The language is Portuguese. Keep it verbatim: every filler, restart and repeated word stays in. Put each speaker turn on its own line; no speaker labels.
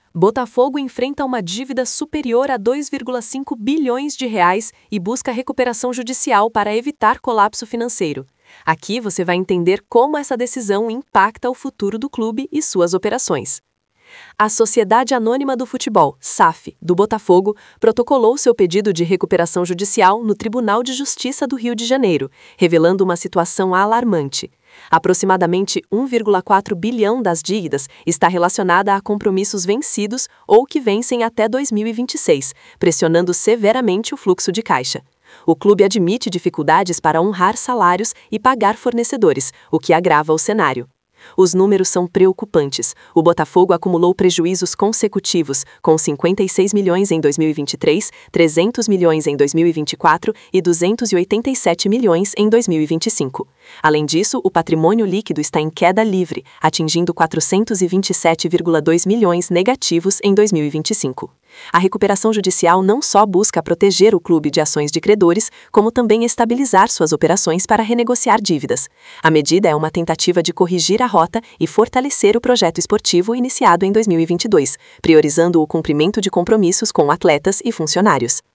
Botafogo enfrenta uma dívida superior a dois vírgula cinco bilhões de reais e busca recuperação judicial para evitar colapso financeiro. Aqui você vai entender como essa decisão impacta o futuro do clube e suas operações. A Sociedade Anônima do Futebol, S A F, do Botafogo, protocolou seu pedido de recuperação judicial no Tribunal de Justiça do Rio de Janeiro, revelando uma situação alarmante. Aproximadamente um vírgula quatro bilhão das dívidas está relacionada a compromissos vencidos ou que vencem até dois mil e vinte e seis, pressionando severamente o fluxo de caixa. O clube admite dificuldades para honrar salários e pagar fornecedores, o que agrava o cenário. Os números são preocupantes. O Botafogo acumulou prejuízos consecutivos, com cinquenta e seis milhões em dois mil e vinte e três, trezentos milhões em dois mil e vinte e quatro e duzentos e oitenta e sete milhões em dois mil e vinte e cinco. Além disso, o patrimônio líquido está em queda livre, atingindo quatrocentos e vinte e sete vírgula dois milhões negativos em dois mil e vinte e cinco. A recuperação judicial não só busca proteger o clube de ações de credores, como também estabilizar suas operações para renegociar dívidas. A medida é uma tentativa de corrigir a rota e fortalecer o projeto esportivo iniciado em dois mil e vinte e dois, priorizando o cumprimento de compromissos com atletas e funcionários.